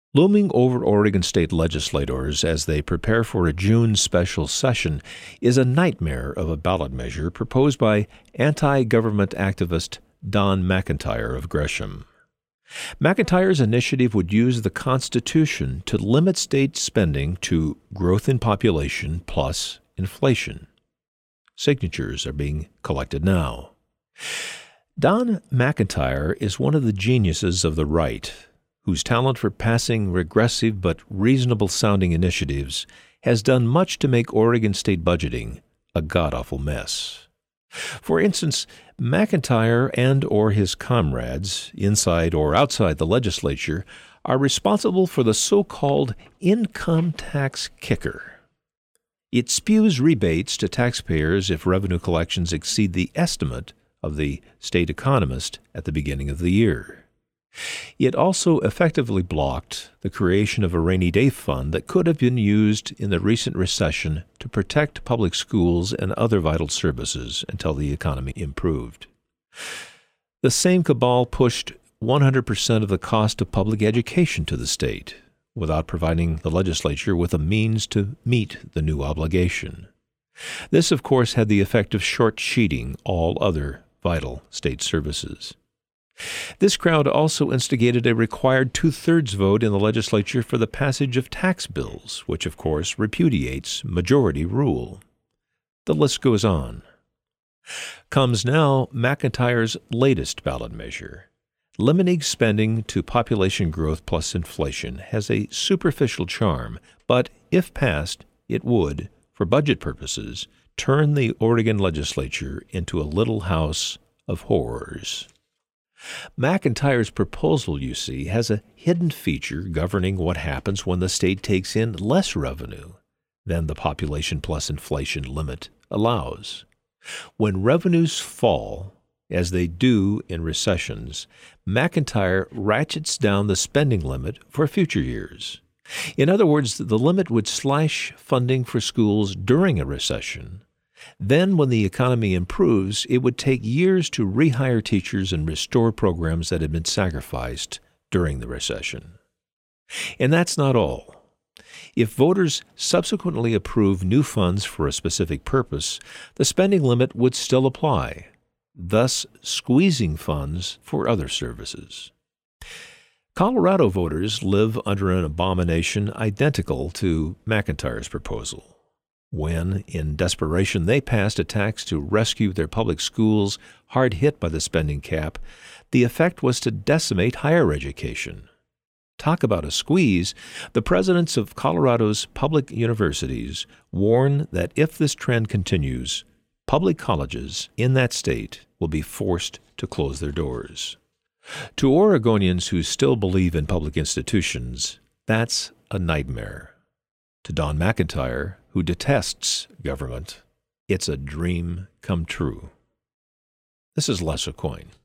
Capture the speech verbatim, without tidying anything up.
Looming over Oregon state legislators as they prepare for a June special session is a nightmare of a ballot measure proposed by anti-government activist Don McIntyre of Gresham. McIntyre's initiative would use the Constitution to limit state spending to growth in population plus inflation. Signatures are being collected now. Don McIntyre is one of the geniuses of the right, whose talent for passing regressive but reasonable-sounding initiatives has done much to make Oregon state budgeting a god-awful mess. For instance, McIntyre and or his comrades, inside or outside the legislature, are responsible for the so-called income tax kicker. It spews rebates to taxpayers if revenue collections exceed the estimate of the state economist at the beginning of the year. It also effectively blocked the creation of a rainy day fund that could have been used in the recent recession to protect public schools and other vital services until the economy improved. The same cabal pushed one hundred percent of the cost of public education to the state, without providing the legislature with a means to meet the new obligation. This, of course, had the effect of short-sheeting all other vital state services. This crowd also instigated a required two-thirds vote in the legislature for the passage of tax bills, which, of course, repudiates majority rule. The list goes on. Comes now McIntyre's latest ballot measure. Limiting spending to population growth plus inflation has a superficial charm, but if passed, it would, for budget purposes, turn the Oregon legislature into a little house of horrors. McIntyre's proposal, you see, has a hidden feature governing what happens when the state takes in less revenue than the population plus inflation limit allows. When revenues fall, as they do in recessions, McIntyre ratchets down the spending limit for future years. In other words, the limit would slash funding for schools during a recession. Then, when the economy improves, it would take years to rehire teachers and restore programs that had been sacrificed during the recession. And that's not all. If voters subsequently approve new funds for a specific purpose, the spending limit would still apply, thus squeezing funds for other services. Colorado voters live under an abomination identical to McIntyre's proposal. When, in desperation, they passed a tax to rescue their public schools hard hit by the spending cap, the effect was to decimate higher education. Talk about a squeeze. The presidents of Colorado's public universities warn that if this trend continues, public colleges in that state will be forced to close their doors. To Oregonians who still believe in public institutions, that's a nightmare. To Don McIntyre, who detests government, it's a dream come true. This is Les Aucoin.